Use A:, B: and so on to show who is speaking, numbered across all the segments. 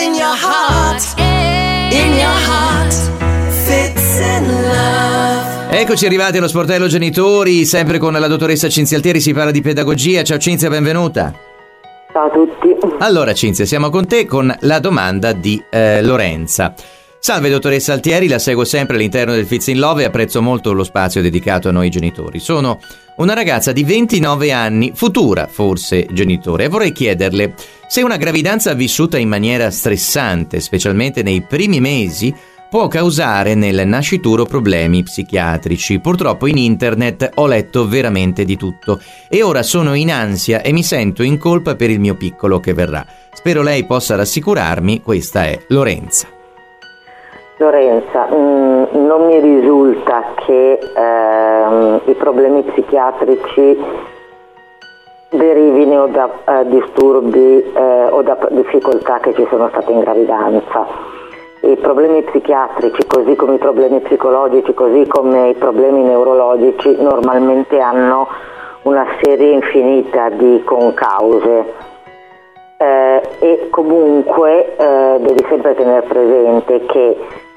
A: in your heart, in your heart, Fits in Love.
B: Eccoci arrivati allo sportello genitori, sempre con la dottoressa Cinzia Altieri, si parla di pedagogia. Ciao Cinzia, benvenuta.
C: Ciao a tutti.
B: Allora Cinzia, siamo con te con la domanda di Lorenza. Salve dottoressa Altieri, la seguo sempre all'interno del Fits in Love e apprezzo molto lo spazio dedicato a noi genitori. Sono una ragazza di 29 anni, futura forse genitore, e vorrei chiederle se una gravidanza vissuta in maniera stressante, specialmente nei primi mesi, può causare nel nascituro problemi psichiatrici. Purtroppo in internet ho letto veramente di tutto e ora sono in ansia e mi sento in colpa per il mio piccolo che verrà. Spero lei possa rassicurarmi. Questa è Lorenza.
C: Lorenza, non mi risulta che i problemi psichiatrici derivino da disturbi o da difficoltà che ci sono state in gravidanza. I problemi psichiatrici, così come i problemi psicologici, così come i problemi neurologici, normalmente hanno una serie infinita di concause. E comunque devi sempre tenere presente che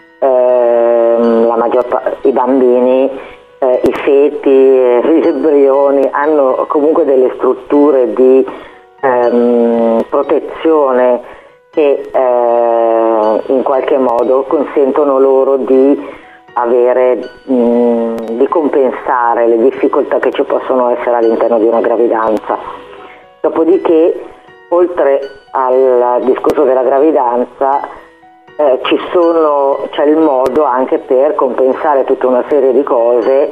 C: i bambini, i feti, gli embrioni hanno comunque delle strutture di protezione che in qualche modo consentono loro di di compensare le difficoltà che ci possono essere all'interno di una gravidanza. Dopodiché, oltre al discorso della gravidanza, c'è il modo anche per compensare tutta una serie di cose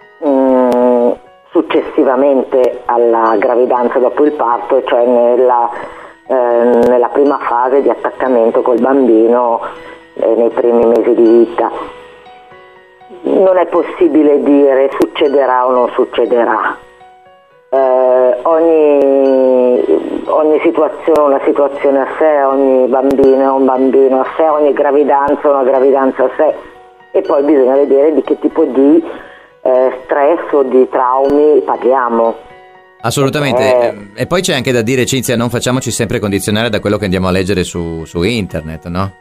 C: successivamente alla gravidanza dopo il parto, cioè nella prima fase di attaccamento col bambino nei primi mesi di vita. Non è possibile dire succederà o non succederà. Ogni situazione è una situazione a sé, ogni bambino è un bambino a sé, ogni gravidanza è una gravidanza a sé, e poi bisogna vedere di che tipo di stress o di traumi parliamo.
B: Assolutamente, e poi c'è anche da dire, Cinzia, non facciamoci sempre condizionare da quello che andiamo a leggere su internet, no?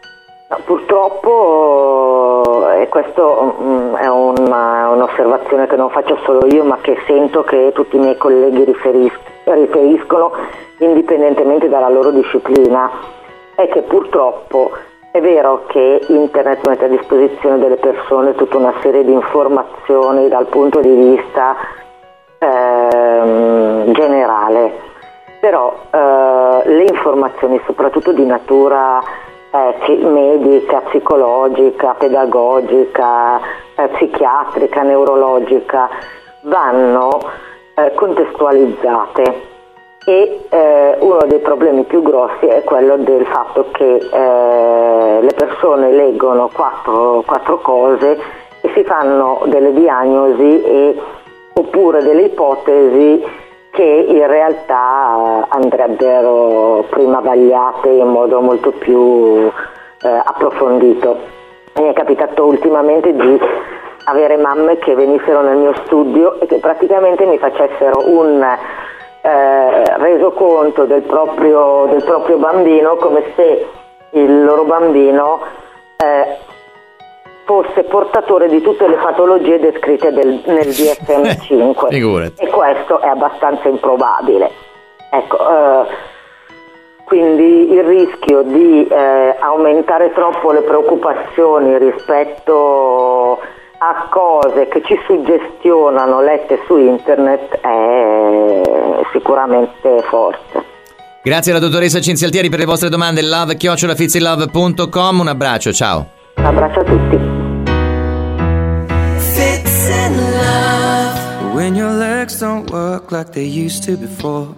C: Purtroppo, e questo è un'osservazione che non faccio solo io, ma che sento che tutti i miei colleghi riferiscono indipendentemente dalla loro disciplina, è che purtroppo è vero che internet mette a disposizione delle persone tutta una serie di informazioni dal punto di vista generale, però le informazioni soprattutto di natura medica, psicologica, pedagogica, psichiatrica, neurologica vanno contestualizzate, e uno dei problemi più grossi è quello del fatto che le persone leggono quattro cose e si fanno delle diagnosi oppure delle ipotesi che in realtà andrebbero prima vagliate in modo molto più approfondito. Mi è capitato ultimamente di avere mamme che venissero nel mio studio e che praticamente mi facessero un resoconto del proprio bambino, come se il loro bambino fosse portatore di tutte le patologie descritte nel DSM-5.
B: Figurati.
C: E questo è abbastanza improbabile. Ecco, quindi il rischio di aumentare troppo le preoccupazioni rispetto a cose che ci suggestionano lette su internet è sicuramente forte.
B: Grazie alla dottoressa Cinzia Altieri per le vostre domande. love@fitsinlove.com. Un abbraccio, ciao.
C: Un abbraccio a tutti.
A: Fits in Love.
D: When your legs don't work like they used to before.